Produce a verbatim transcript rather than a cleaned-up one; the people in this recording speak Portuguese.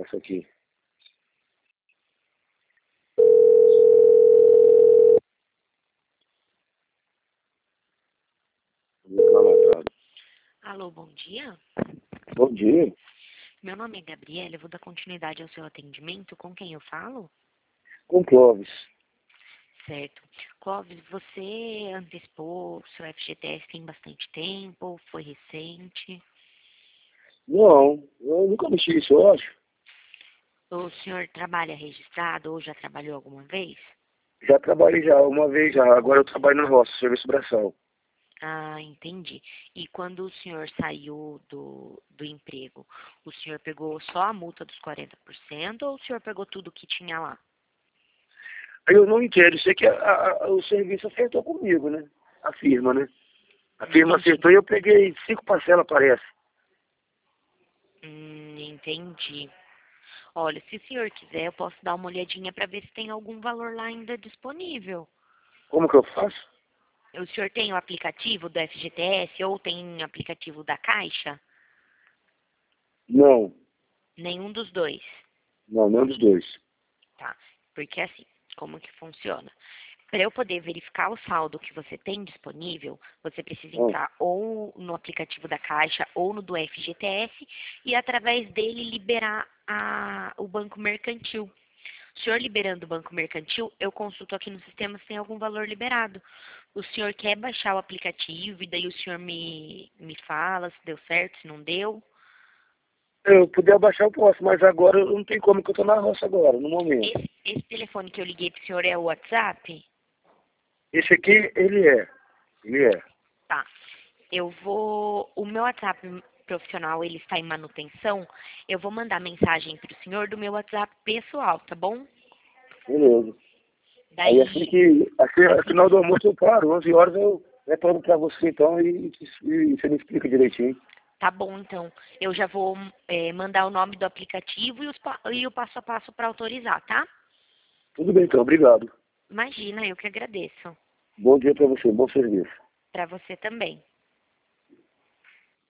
essa aqui. Alô, bom dia. Bom dia. Meu nome é Gabriela, eu vou dar continuidade ao seu atendimento. Com quem eu falo? Com Clóvis. Certo. Clóvis, você antecipou o seu F G T S tem bastante tempo ou foi recente? Não, eu nunca mexi isso, eu acho. O senhor trabalha registrado ou já trabalhou alguma vez? Já trabalhei já, uma vez já. Agora eu trabalho na roça, serviço braçal. Ah, entendi. E quando o senhor saiu do, do emprego, o senhor pegou só a multa dos quarenta por cento ou o senhor pegou tudo que tinha lá? Aí eu não entendo, sei que a, a, o serviço acertou comigo, né? A firma, né? A firma Entendi. acertou e eu peguei cinco parcelas, parece. Hum, entendi. Olha, se o senhor quiser, eu posso dar uma olhadinha para ver se tem algum valor lá ainda disponível. Como que eu faço? O senhor tem o aplicativo do F G T S ou tem o aplicativo da Caixa? Não, Nenhum dos dois, não, não dos dois. tá? Porque assim, como que funciona? Para eu poder verificar o saldo que você tem disponível, você precisa Ah, entrar ou no aplicativo da Caixa ou no do F G T S e através dele liberar a, o banco mercantil. O senhor liberando o banco mercantil, eu consulto aqui no sistema se tem algum valor liberado. O senhor quer baixar o aplicativo e daí o senhor me, me fala se deu certo, se não deu? eu puder baixar eu posso, mas agora eu não tenho como, que eu tô na roça agora, no momento. Esse, esse telefone que eu liguei para o senhor é o WhatsApp? Esse aqui, ele é. Ele é. Tá. Eu vou. O meu WhatsApp profissional, ele está em manutenção. Eu vou mandar mensagem para o senhor do meu WhatsApp pessoal, tá bom? Beleza. Aí assim Daí, que, assim, no assim final que. do almoço eu paro, onze horas eu retorno pra você então e, e, e você me explica direitinho. Tá bom, então. Eu já vou é, mandar o nome do aplicativo e, os pa- e o passo a passo para autorizar, tá? Tudo bem então, obrigado. Imagina, eu que agradeço. Bom dia pra você, bom serviço. Para você também.